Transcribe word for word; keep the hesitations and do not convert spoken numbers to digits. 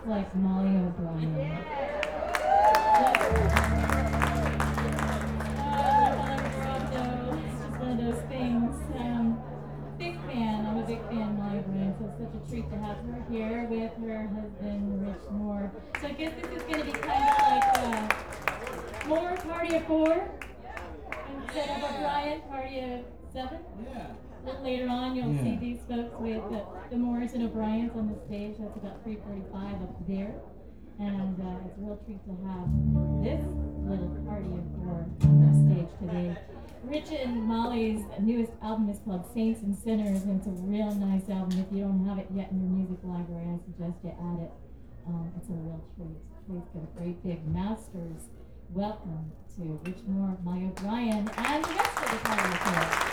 like Molly O'Brien. Yeah. Uh, it's just one of those things. Um, big fan. I'm a big fan of Molly O'Brien, so it's such a treat to have her here with her husband, Rich Moore. So I guess this is going to be kind of like uh, Moore Party of Four instead of O'Brien Party of Seven. Yeah. A little later on, you'll yeah. see these folks with the, the Moores and O'Briens on the stage. That's about three forty-five up there. And uh, it's a real treat to have this little party of four on the stage today. Rich and Molly's newest album is called Saints and Sinners, and it's a real nice album. If you don't have it yet in your music library, I suggest you add it. Um, it's a real treat. Please give a great big masters welcome to Rich Moore, Molly O'Brien, and the rest of the party of four.